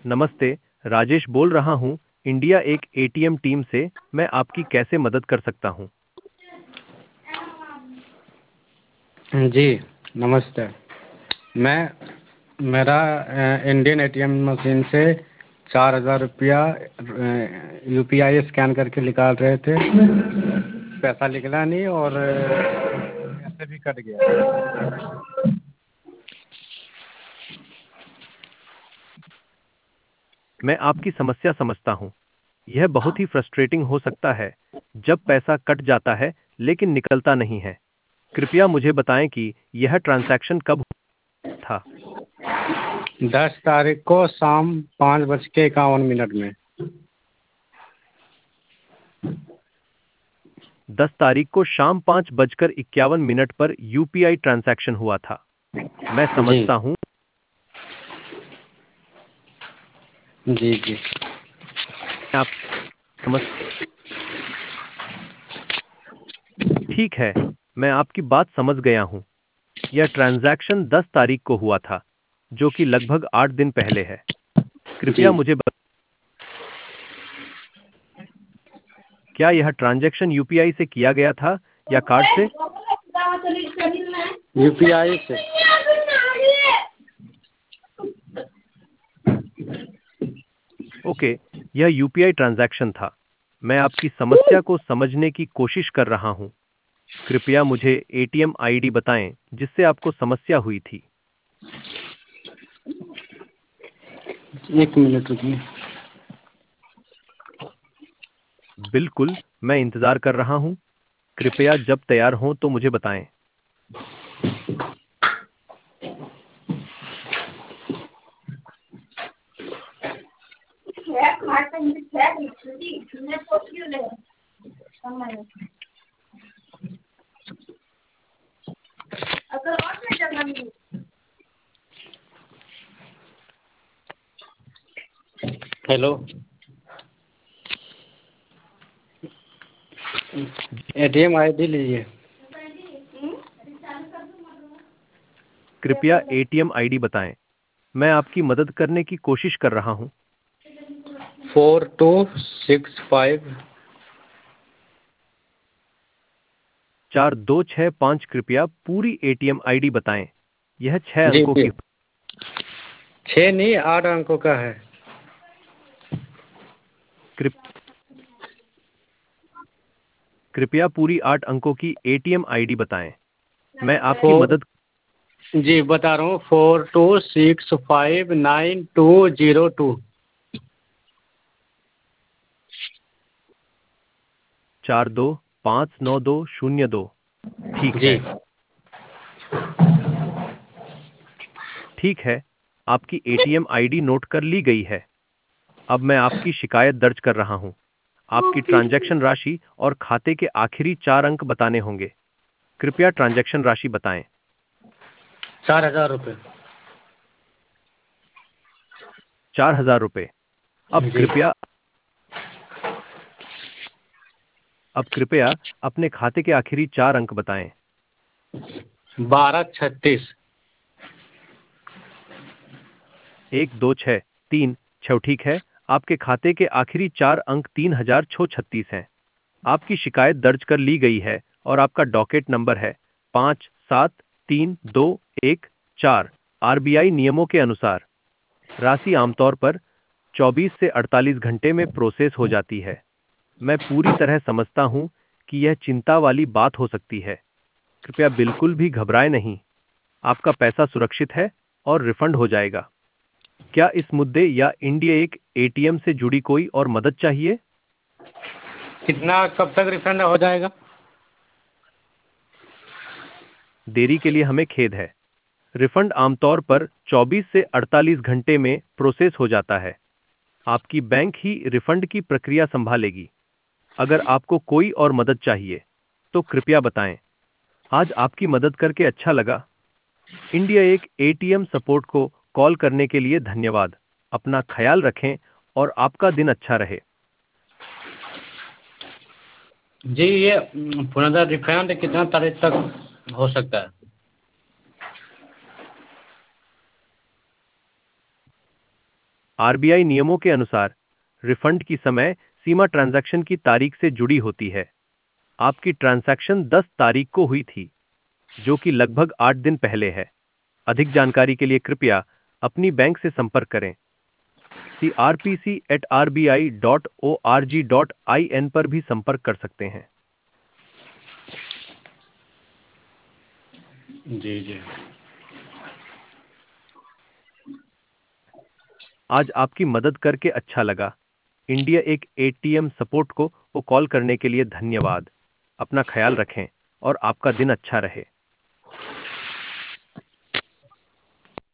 नमस्ते, राजेश बोल रहा हूँ, इंडिया एक एटीएम टीम से। मैं आपकी कैसे मदद कर सकता हूँ? जी नमस्ते। मैं मेरा इंडियन एटीएम मशीन से 4,000 रुपया यूपीआई स्कैन करके निकाल रहे थे। पैसा निकला नहीं और पैसे भी कट गया। मैं आपकी समस्या समझता हूँ। यह बहुत ही फ्रस्ट्रेटिंग हो सकता है जब पैसा कट जाता है लेकिन निकलता नहीं है। कृपया मुझे बताएं कि यह ट्रांजैक्शन कब हुआ था? 10 तारीख को शाम 5:51 में। 10 तारीख को शाम 5:51 पर यूपीआई ट्रांजैक्शन हुआ था। मैं जी समझता हूँ। जी जी। आप समझ ठीक है, मैं आपकी बात समझ गया हूँ। यह ट्रांजैक्शन 10 तारीख को हुआ था, जो कि लगभग 8 दिन पहले है। जी कृपया मुझे क्या यह ट्रांजैक्शन यूपीआई से किया गया था या कार्ड से? यूपीआई से। ओके, यह यूपीआई ट्रांजैक्शन था। मैं आपकी समस्या को समझने की कोशिश कर रहा हूँ। कृपया मुझे एटीएम आईडी बताएं जिससे आपको समस्या हुई थी। 1 मिनट रुकिए। बिल्कुल, मैं इंतजार कर रहा हूँ। कृपया जब तैयार हों तो मुझे बताएं। हेलो। एटीएम आईडी लीजिए। कृपया एटीएम आईडी बताएं। मैं आपकी मदद करने की कोशिश कर रहा हूं। 4265। 4265। कृपया पूरी एटीएम आईडी बताएं। यह 6 जी अंकों जी। की। 6 नहीं 8 अंकों का है। कृपया पूरी 8 अंकों की एटीएम आईडी बताएं। मैं आपकी फोर मदद। जी बता रहा हूँ 42659202। 42599202। ठीक जी है। ठीक है, आपकी एटीएम आईडी नोट कर ली गई है। अब मैं आपकी शिकायत दर्ज कर रहा हूं। आपकी ट्रांजैक्शन राशि और खाते के आखिरी 4 अंक बताने होंगे। कृपया ट्रांजैक्शन राशि बताएं। 4,000 रुपये। 4,000 रुपये। अब जी कृपया अब कृपया अपने खाते के आखिरी 4 अंक बताएं। 1236। 1263। ठीक है, आपके खाते के आखिरी 4 अंक 3,036 हैं। आपकी शिकायत दर्ज कर ली गई है और आपका डॉकेट नंबर है 573214। आरबीआई नियमों के अनुसार राशि आमतौर पर 24 से 48 घंटे में प्रोसेस हो जाती है। मैं पूरी तरह समझता हूं कि यह चिंता वाली बात हो सकती है। कृपया बिल्कुल भी घबराएं नहीं। आपका पैसा सुरक्षित है और रिफंड हो जाएगा। क्या इस मुद्दे या इंडिया एक एटीएम से जुड़ी कोई और मदद चाहिए? कितना कब तक रिफंड हो जाएगा? देरी के लिए हमें खेद है। रिफंड आमतौर पर 24 से 48 घंटे में प्रोसेस हो जाता है। आपकी बैंक ही रिफंड की प्रक्रिया संभालेगी। अगर आपको कोई और मदद चाहिए, तो कृपया बताएं। आज आपकी मदद करके अच्छा लगा। इंडिया एक एटीएम सपोर्ट को कॉल करने के लिए धन्यवाद। अपना ख्याल रखें और आपका दिन अच्छा रहे। जी ये पुनः रिफंड कितना तारीख तक हो सकता है? आरबीआई नियमों के अनुसार रिफंड की समय सीमा ट्रांजैक्शन की तारीख से जुड़ी होती है। आपकी ट्रांजैक्शन 10 तारीख को हुई थी, जो कि लगभग 8 दिन पहले है। अधिक जानकारी के लिए कृपया अपनी बैंक से संपर्क करें। crpc@rbi.org.in पर भी संपर्क कर सकते हैं। जी जी। आज आपकी मदद करके अच्छा लगा। इंडिया एक एटीएम सपोर्ट को कॉल करने के लिए धन्यवाद। अपना ख्याल रखें और आपका दिन अच्छा रहे।